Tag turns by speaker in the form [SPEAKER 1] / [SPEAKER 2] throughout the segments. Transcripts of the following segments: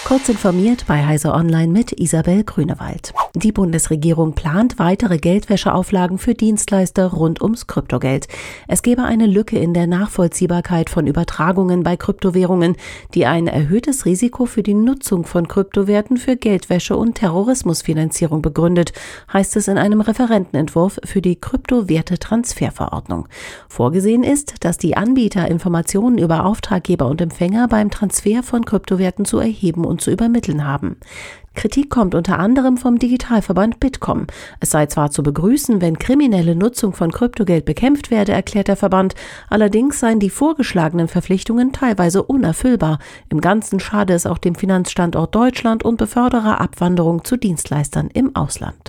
[SPEAKER 1] Kurz informiert bei Heise Online mit Isabel Grünewald. Die Bundesregierung plant weitere Geldwäscheauflagen für Dienstleister rund ums Kryptogeld. Es gebe eine Lücke in der Nachvollziehbarkeit von Übertragungen bei Kryptowährungen, die ein erhöhtes Risiko für die Nutzung von Kryptowerten für Geldwäsche und Terrorismusfinanzierung begründet, heißt es in einem Referentenentwurf für die Kryptowerte-Transferverordnung. Vorgesehen ist, dass die Anbieter Informationen über Auftraggeber und Empfänger beim Transfer von Kryptowerten zu erheben und zu übermitteln haben. Kritik kommt unter anderem vom Digitalverband Bitkom. Es sei zwar zu begrüßen, wenn kriminelle Nutzung von Kryptogeld bekämpft werde, erklärt der Verband, allerdings seien die vorgeschlagenen Verpflichtungen teilweise unerfüllbar. Im Ganzen schade es auch dem Finanzstandort Deutschland und befördere Abwanderung zu Dienstleistern im Ausland.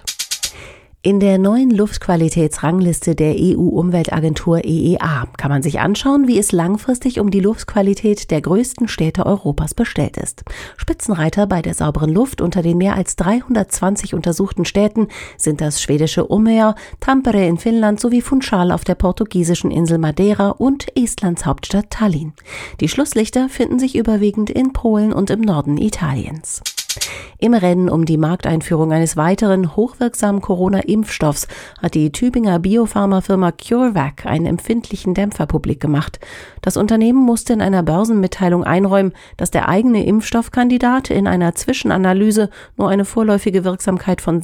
[SPEAKER 1] In der neuen Luftqualitätsrangliste der EU-Umweltagentur EEA kann man sich anschauen, wie es langfristig um die Luftqualität der größten Städte Europas bestellt ist. Spitzenreiter bei der sauberen Luft unter den mehr als 320 untersuchten Städten sind das schwedische Umeå, Tampere in Finnland sowie Funchal auf der portugiesischen Insel Madeira und Estlands Hauptstadt Tallinn. Die Schlusslichter finden sich überwiegend in Polen und im Norden Italiens. Im Rennen um die Markteinführung eines weiteren hochwirksamen Corona-Impfstoffs hat die Tübinger Biopharmafirma CureVac einen empfindlichen Dämpfer publik gemacht. Das Unternehmen musste in einer Börsenmitteilung einräumen, dass der eigene Impfstoffkandidat in einer Zwischenanalyse nur eine vorläufige Wirksamkeit von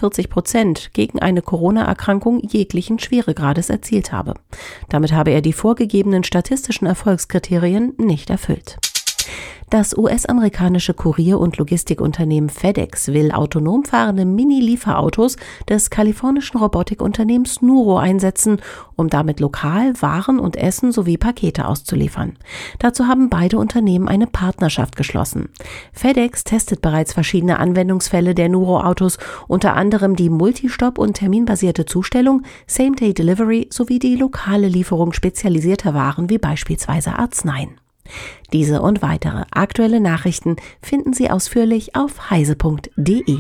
[SPEAKER 1] 47% gegen eine Corona-Erkrankung jeglichen Schweregrades erzielt habe. Damit habe er die vorgegebenen statistischen Erfolgskriterien nicht erfüllt. Das US-amerikanische Kurier- und Logistikunternehmen FedEx will autonom fahrende Mini-Lieferautos des kalifornischen Robotikunternehmens Nuro einsetzen, um damit lokal Waren und Essen sowie Pakete auszuliefern. Dazu haben beide Unternehmen eine Partnerschaft geschlossen. FedEx testet bereits verschiedene Anwendungsfälle der Nuro-Autos, unter anderem die Multistop- und terminbasierte Zustellung, Same-Day-Delivery sowie die lokale Lieferung spezialisierter Waren wie beispielsweise Arzneien. Diese und weitere aktuelle Nachrichten finden Sie ausführlich auf heise.de.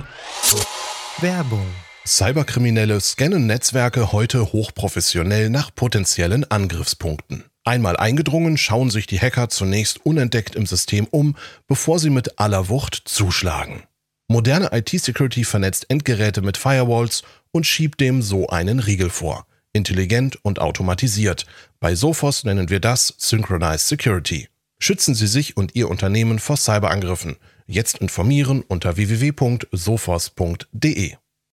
[SPEAKER 2] Werbung. Cyberkriminelle scannen Netzwerke heute hochprofessionell nach potenziellen Angriffspunkten. Einmal eingedrungen, schauen sich die Hacker zunächst unentdeckt im System um, bevor sie mit aller Wucht zuschlagen. Moderne IT-Security vernetzt Endgeräte mit Firewalls und schiebt dem so einen Riegel vor. Intelligent und automatisiert. Bei Sophos nennen wir das Synchronized Security. Schützen Sie sich und Ihr Unternehmen vor Cyberangriffen. Jetzt informieren unter www.sophos.de.